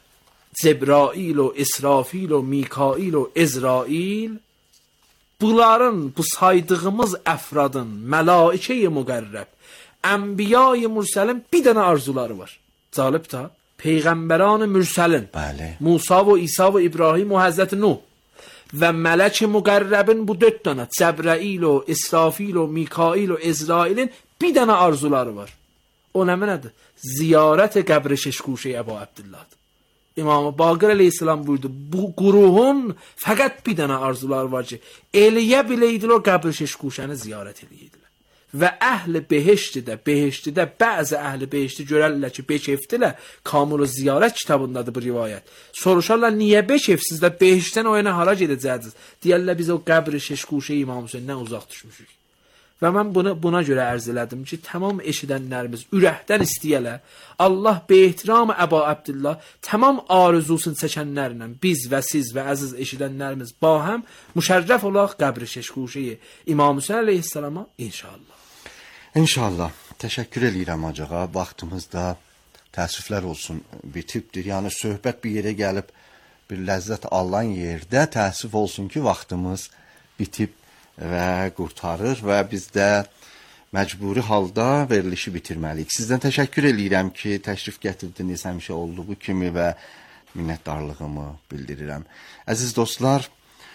[SPEAKER 6] Cebrail və İsrafil və Mikail və İzrail. Bunların, bu saydığımız əfradın, mələikə-i müqərrəb, ənbiya-i mürsəlin bir dənə arzuları var. Calib da, peyğəmbərان mürsəlin.
[SPEAKER 5] Bəli.
[SPEAKER 6] Musa və İsa və İbrahim və Həzrət Nuh. Və mələk müqərrəbin bu 4 dənə, Cəbrail və İsrafil və Mikail və İzrailin bir dənə arzuları var. O nədir? Ziyarət qəbri şeşkuşə Əbu Abdillahdır. İmam Baqir əleyhissalam buyurdu, bu quruhun fəqət bir dənə arzuları var ki, eləyə biləydilə o qəbri şeşkuşəni ziyarət eləyədilər. Və əhl-i behiştidə bəzi əhl-i behişti görərlər ki, beşefdilər, Kamul-u Ziyarət kitabındadır bu rivayət. Soruşarlar, niyə beşefsizlər, behiştdən o yana hara gedəcəksiniz? Deyərlər, biz o qəbri şeşkuşə İmam Hüseyndən uzaq düşmüşük. Və mən buna görə ərz elədim ki, tamam eşidənlərimiz ürəkdən istəyələr, Allah behtiram Əbu Abdillah tamam arzusunu çəkənlərlə biz və siz və əziz eşidənlərimiz bahəm müşərrəf olaq qəbri şeşkuşəyi İmam Hüseyin əleyhissalama inşallah.
[SPEAKER 5] İnşallah. Təşəkkür edirəm acağa. Vaxtımız da təəssüflər olsun bitibdir. Yəni söhbət bir yerə gəlib bir ləzzət alan yerdə təəssüf olsun ki, vaxtımız bitib və qurtarır və biz də məcburi halda verilişi bitirməliyik. Sizdən təşəkkür edirəm ki, təşrif gətirdiniz, həmişə olduğu kimi və minnətdarlığımı bildirirəm. Əziz dostlar,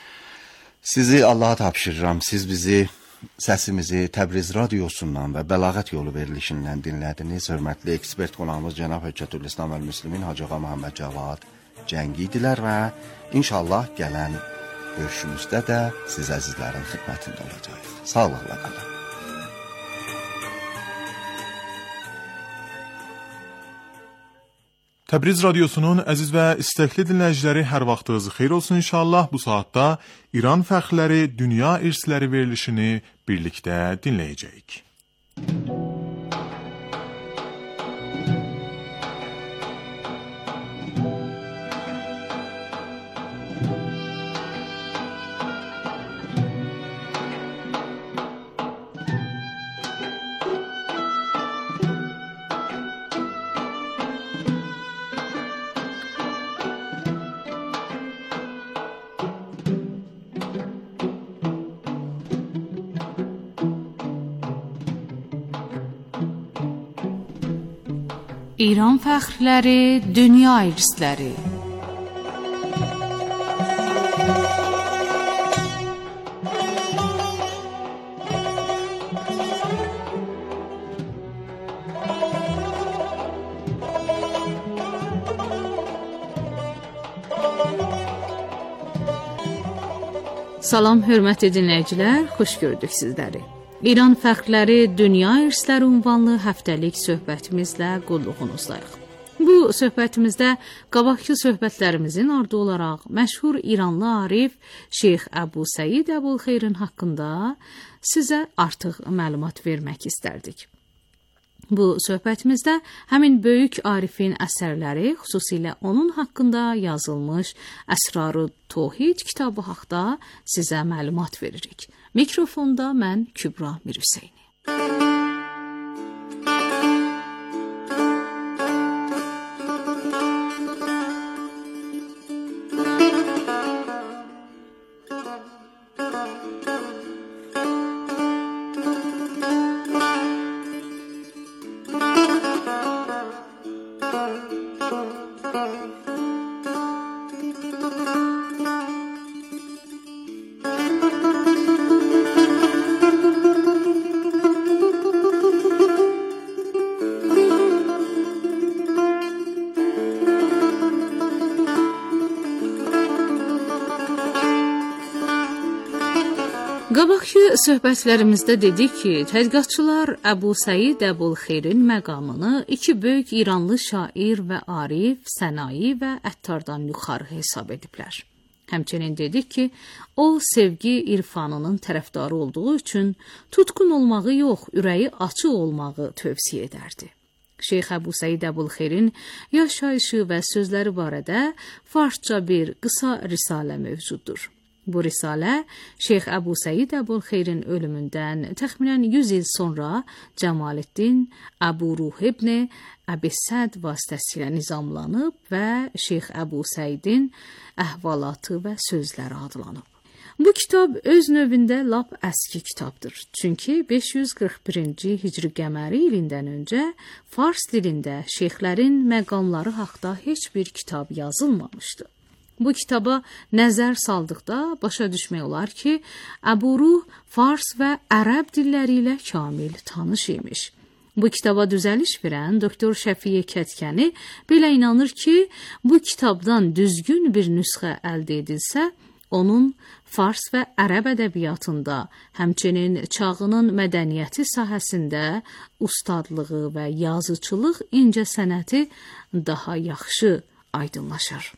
[SPEAKER 5] sizi Allaha tapşırıram. Siz bizi, səsimizi Təbriz radiosundan və Bəlağət yolu verilişindən dinlədiniz. Hörmətli ekspert qonağımız cənab Hüccətülislam əl-Müslimin Hacı Ağa Məhəmməd Cavad Cəngi idilər və inşallah gələn görüşümüzdə də siz əzizlərin xidmətində olacağıq. Sağlıqla qalın.
[SPEAKER 1] Təbriz radiosunun əziz və istəkli dinləyiciləri, hər vaxtınız xeyir olsun inşallah. Bu saatda İran fəxrləri, dünya irsləri verilişini birlikdə dinləyəcəyik.
[SPEAKER 2] İran fəxrləri, dünya irsləri. Salam, hörmətli dinləyicilər, xoş gördük sizləri. İran fəxrləri, dünya irsləri ünvanlı həftəlik söhbətimizlə qulluğunuzdayıq. Bu söhbətimizdə qabaqki söhbətlərimizin ardı olaraq məşhur İranlı arif Şeyx Əbu Səid Əbulxeyrin haqqında sizə artıq məlumat vermək istərdik. Bu söhbətimizdə həmin böyük arifin əsərləri, xüsusilə onun haqqında yazılmış Əsrar-ı Tohid kitabı haqqında sizə məlumat veririk. Mikrofonda mən Kübra Mirhüseyni. Qabaqki söhbətlərimizdə dedik ki, tədqiqatçılar Əbu Səid Əbulxeyrin məqamını iki böyük İranlı şair və arif, sənai və əttardan yuxarı hesab ediblər. Həmçinin dedik ki, o sevgi irfanının tərəfdarı olduğu üçün tutqun olmağı yox, ürəyi açıq olmağı tövsiyə edərdi. Şeyx Əbu Səid Əbulxeyrin yaşayışı və sözləri barədə farsça bir qısa risalə mövcuddur. Bu risalə Şeyx Əbu Səid Əbulxeyrin ölümündən təxminən 100 il sonra Cəmaləddin Əbu Ruh ibn Əbi Səd vasitəsilə nizamlanıb və Şeyx Əbu Səidin əhvalatı və sözləri adlanıb. Bu kitab öz növündə lap əski kitabdır. Çünki 541-ci Hicri qəməri ilindən öncə fars dilində şeyxlərin məqamları haqqında heç bir kitab yazılmamışdı. Bu kitaba nəzər saldıqda başa düşmək olar ki, Əbu Ruh fars və ərəb dilləri ilə kamil tanış imiş. Bu kitaba düzəliş verən Doktor Şəfiyə Kətkəni belə inanır ki, bu kitabdan düzgün bir nüsxə əldə edilsə, onun fars və ərəb ədəbiyyatında, həmçinin çağının mədəniyyəti sahəsində ustadlığı və yazıçılıq incəsənəti daha yaxşı aydınlaşır.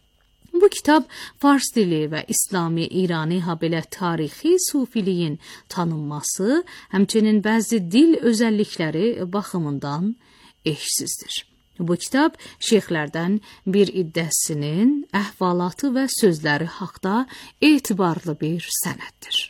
[SPEAKER 2] Bu kitab fars dili və İslami İrani habelə tarixi sufiliyin tanınması, həmçinin bəzi dil özəllikləri baxımından eşsizdir. Bu kitab şeyxlərdən bir iddəsinin əhvalatı və sözləri haqqda etibarlı bir sənəddir.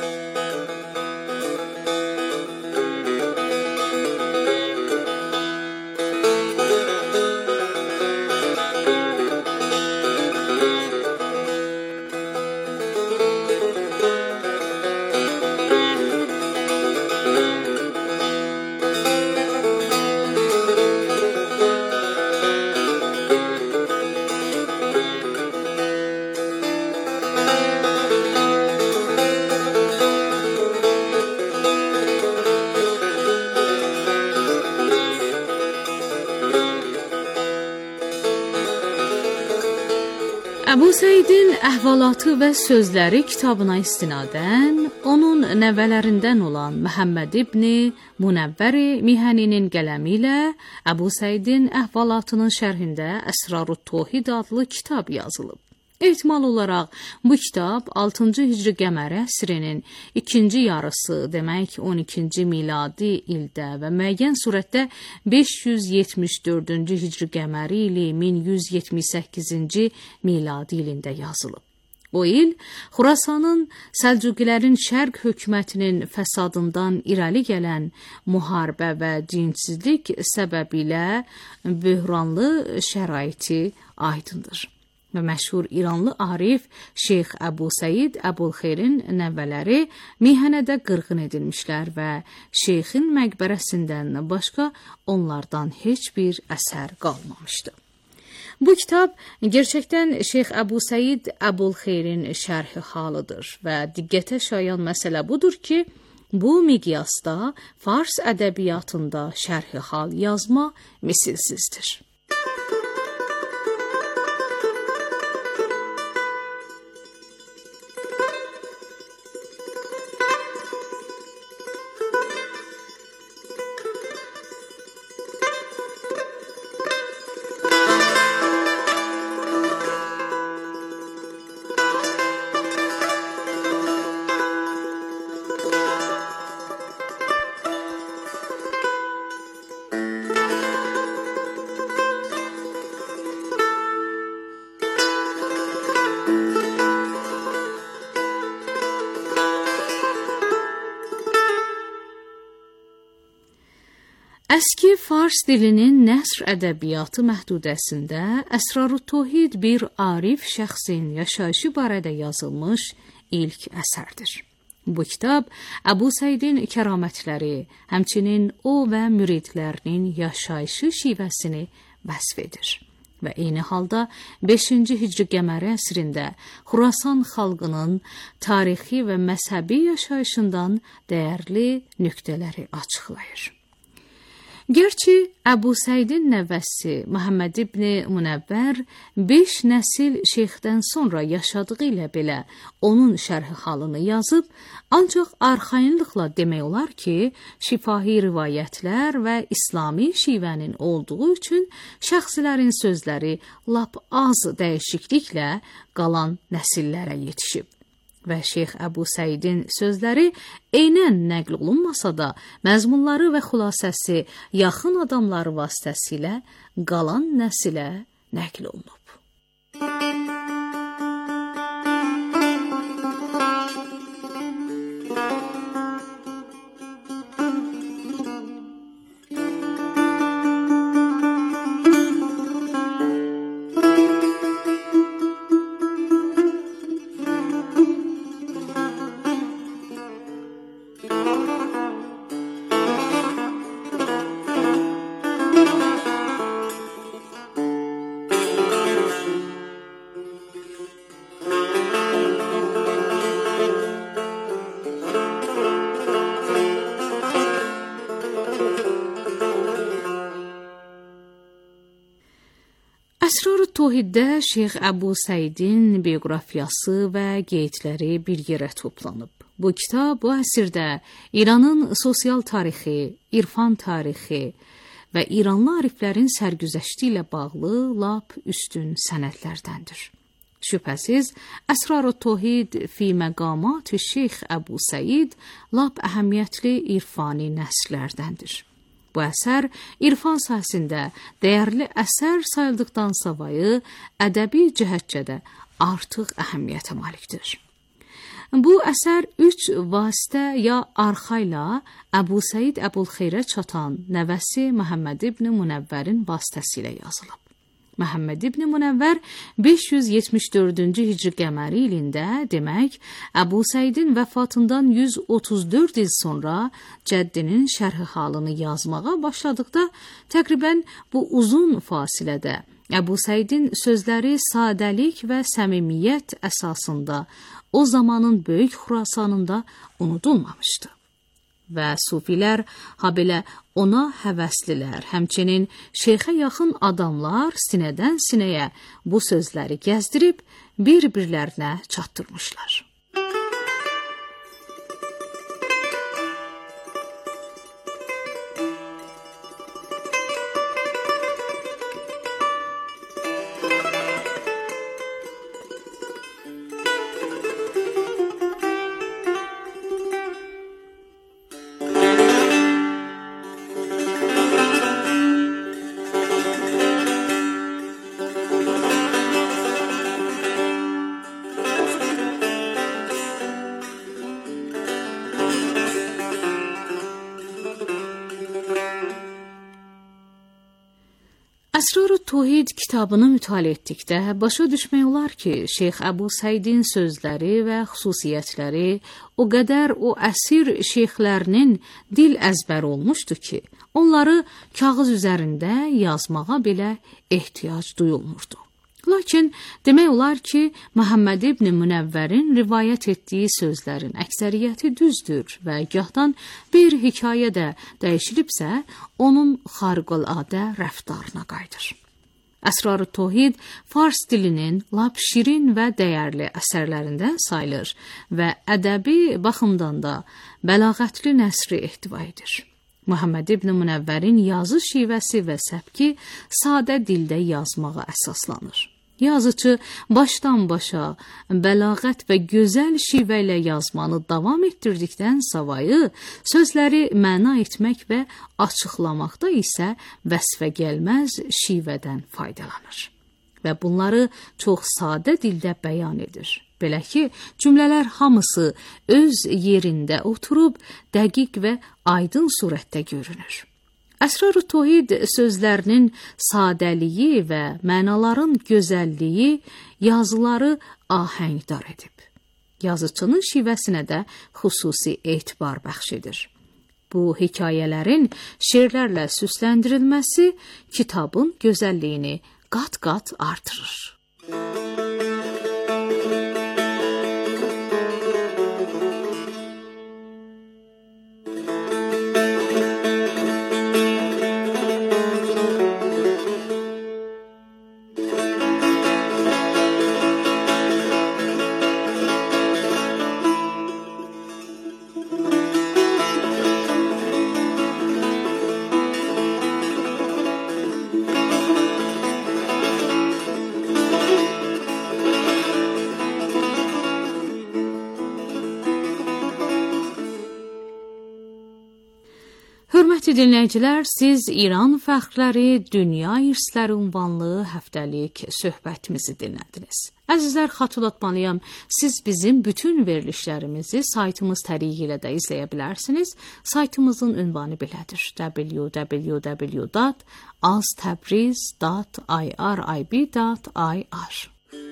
[SPEAKER 2] Əbu Səidin əhvalatı və sözləri kitabına istinadən onun nəvələrindən olan Məhəmməd ibn Munəvvəri Mihəninin qələmi ilə Əbu Səidin əhvalatının şərhində Əsrar-ı Tohid adlı kitab yazılıb. Ehtimal olaraq bu kitab 6-cı Hicri qəməri əsrinin ikinci yarısı, demək 12-ci miladi ildə və müəyyən surətdə 574-cü Hicri qəməri ili 1178-ci miladi ilində yazılıb. O il Xurasanın Səlcuqilərin şərq hökumətinin fəsadından irəli gələn müharibə və dinsizlik səbəbilə böhranlı şəraiti aydındır. və məşhur İranlı arif Şeyx Əbu Səid Əbulxeyrin nəvələri mihanədə qırğın edilmişlər və şeyxin məqbərəsindən başqa onlardan heç bir əsər qalmamışdı. Bu kitab gerçəkdən Şeyx Əbu Səid Əbulxeyrin şərhi halıdır və diqqətə şayan məsələ budur ki, bu miqyasda fars ədəbiyyatında şərhi hal yazma misilsizdir. Əski fars dilinin nəsr ədəbiyyatı məhdudəsində Əsrar-ı-Tohid bir arif şəxsin yaşayışı barədə yazılmış ilk əsərdir. Bu kitab Əbu Səidin kəramətləri, həmçinin o və müridlərinin yaşayışı şivəsini vəsf edir və eyni halda 5-ci Hicri qəməri əsrində Xurasan xalqının tarixi və məzhəbi yaşayışından dəyərli nöqtələri açıqlayır. Gerçi Əbu Səidin nəvəsi Məhəmməd ibn Munəvvər 5 nəsil şeyxdən sonra yaşadığı ilə belə onun şərhi halını yazıb, ancaq arxayınlıqla demək olar ki, şifahi rivayətlər və İslami şivənin olduğu üçün şəxsilərin sözləri lap az dəyişikliklə qalan nəsillərə yetişib. Və Şeyx Əbu Səidin sözləri eynən nəql olunmasa da, məzmunları və xülasəsi yaxın adamları vasitəsilə qalan nəsilə nəql olunub. Əsrar-ı Tohiddə Şeyx Əbu Səidin bioqrafiyası və qeydləri bir yerə toplanıb. Bu kitab bu əsrdə İranın sosial tarixi, irfan tarixi və İranlı ariflərin sərgüzəşti ilə bağlı lap üstün sənədlərdəndir. Şübhəsiz, Əsrar-ı Tohid fi məqamat Şeyx Əbu Səid lap əhəmiyyətli irfani nəsrlərdəndir. Bu əsər irfan sahəsində dəyərli əsər sayıldıqdan savayı ədəbi cəhətcə də artıq əhəmiyyətə malikdir. Bu əsər 3 vasitə ya arxa ilə Əbu Səid Əbulxeyrə çatan nəvəsi Məhəmməd ibn Munəvvərin vasitəsilə yazılıb. Məhəmməd ibn Munəvvər 574-cü Hicri qəməri ilində, demək, Əbu Səidin vəfatından 134 il sonra cəddinin şərhi halını yazmağa başladıqda, təqribən bu uzun fasilədə Əbu Səidin sözləri sadəlik və səmimiyyət əsasında o zamanın böyük Xurasanında unudulmamışdı. Və sufilər, habelə ona həvəslilər, həmçinin şeyxə yaxın adamlar sinədən sinəyə bu sözləri gəzdirib bir-birlərinə çatdırmışlar. Əsrar-ı Tövhid kitabını mütaliə etdikdə başa düşmək olar ki, Şeyx Əbu Səidin sözləri və xüsusiyyətləri o qədər o əsir şeyxlərinin dil əzbəri olmuşdu ki, onları kağız üzərində yazmağa belə ehtiyac duyulmurdu. Lakin demək olar ki, Məhəmməd ibn Münəvvərin rivayət etdiyi sözlərin əksəriyyəti düzdür və gahdan bir hekayə də dəyişilibsə, onun xariqəladə rəftarına qayıdır. Əsrar-ı Tövhid fars dilinin lap şirin və dəyərli əsərlərindən sayılır və ədəbi baxımdan da bəlağətli nəsri ehtiva edir. Məhəmməd ibn Münəvvərin yazı şivəsi və səbki sadə dildə yazmağa əsaslanır. Yazıcı başdan başa bəlağət və gözəl şivə ilə yazmanı davam etdirdikdən savayı, sözləri məna etmək və açıqlamaqda isə vəsfə gəlməz şivədən faydalanır və bunları çox sadə dildə bəyan edir. Belə ki, cümlələr hamısı öz yerində oturub, dəqiq və aydın surətdə görünür. Əsrar-ı Tövhid sözlərinin sadəliyi və mənaların gözəlliyi yazıları ahəngdar edib. Yazıçının şivəsinə də xüsusi etibar bəxş edir. Bu hekayələrin şeirlərlə süsləndirilməsi kitabın gözəlliyini qat-qat artırır. Hörmətli dinləyicilər, siz İran fəxrləri, dünya irsləri ünvanlı həftəlik söhbətimizi dinlədiniz. Əzizlər, xatırlatmalıyam, siz bizim bütün verilişlərimizi saytımız təriqi ilə də izləyə bilərsiniz. Saytımızın ünvanı belədir: www.aztabriz.irib.ir.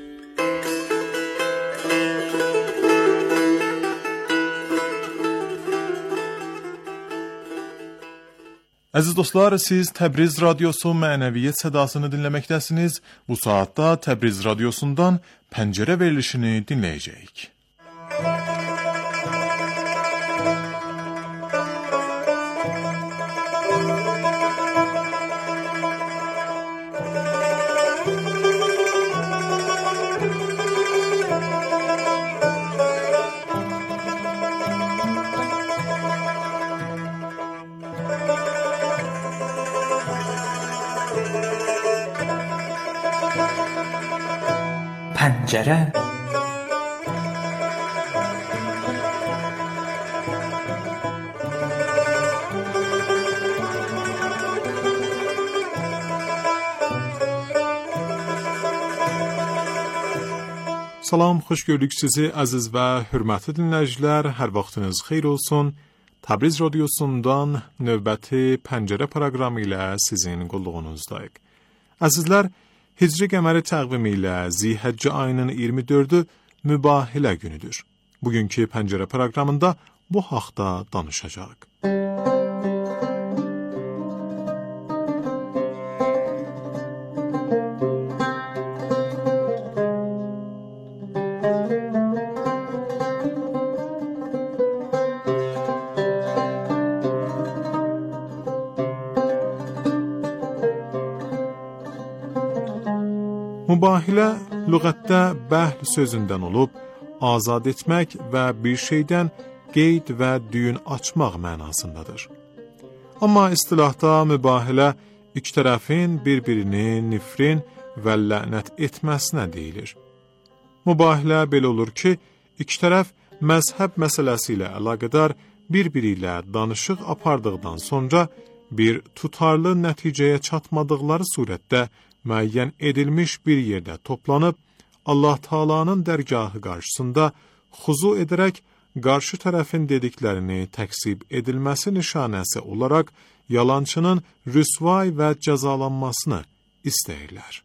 [SPEAKER 1] Əziz dostlar, siz Təbriz Radyosu mənəviyyət sədasını dinləməkdəsiniz. Bu saatda Təbriz Radyosundan Pəncərə verilişini dinləyəcəyik.
[SPEAKER 3] Pəncərə.
[SPEAKER 1] Salam, xoş gördük sizi əziz və hörmətli dinləyicilər. Hər vaxtınız xeyir olsun. Təbriz Radyosundan növbəti Pəncərə proqramı ilə sizin qulluğunuzdayıq. Əzizlər, Hicri qəməri təqvimi ilə Zilhəccə ayının 24-ü mübahilə günüdür. Bugünkü Pəncərə proqramında bu haqda danışacağıq. Mübahilə lüğətdə bəhl sözündən olub, azad etmək və bir şeydən qeyd və düyün açmaq mənasındadır. Amma istilahda mübahilə iki tərəfin bir-birini nifrin və lənət etməsinə deyilir. Mübahilə belə olur ki, iki tərəf məzhəb məsələsi ilə əlaqədar bir-biri ilə danışıq apardıqdan sonra bir tutarlı nəticəyə çatmadıqları surətdə müəyyən edilmiş bir yerdə toplanıb, Allah Taala'nın dərgahı qarşısında xuzu edərək qarşı tərəfin dediklərini təksib edilməsi nişanəsi olaraq yalançının rüsvay və cəzalanmasını istəyirlər.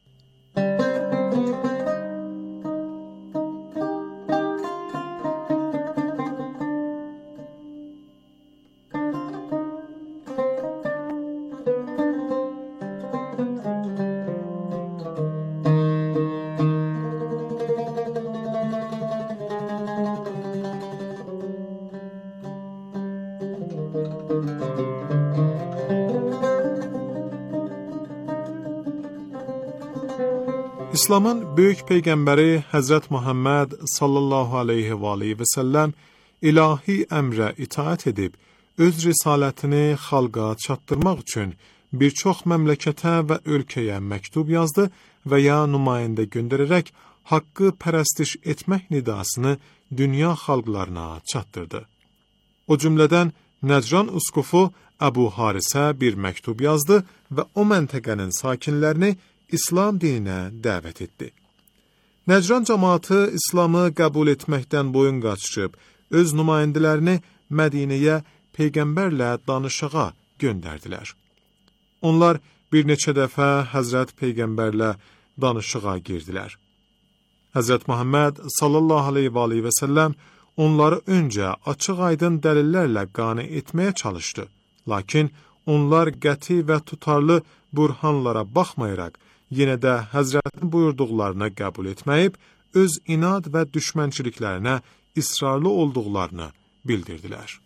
[SPEAKER 1] İslamın böyük peyğəmbəri Həzrət Muhammed sallallahu aleyhi və aleyhi və səlləm ilahi əmrə itaət edib, öz risalətini xalqa çatdırmaq üçün bir çox məmləkətə və ölkəyə məktub yazdı və ya nümayəndə göndərərək haqqı pərəstiş etmək nidasını dünya xalqlarına çatdırdı. O cümlədən Nəcran uskufu Əbu Harisə bir məktub yazdı və o məntəqənin sakinlərini İslam dininə dəvət etdi. Nəcran cəmaatı İslamı qəbul etməkdən boyun qaçırıb, öz nümayəndələrini Mədinəyə peyğəmbərlə danışığa göndərdilər. Onlar bir neçə dəfə Həzrət peyğəmbərlə danışığa girdilər. Həzrət Muhammed sallallahu aleyhi və səlləm onları öncə açıq-aydın dəlillərlə qane etməyə çalışdı. Lakin onlar qəti və tutarlı burhanlara baxmayaraq, yenə də Həzrətin buyurduqlarını qəbul etməyib, öz inad və düşmənçiliklərinə israrlı olduqlarını bildirdilər.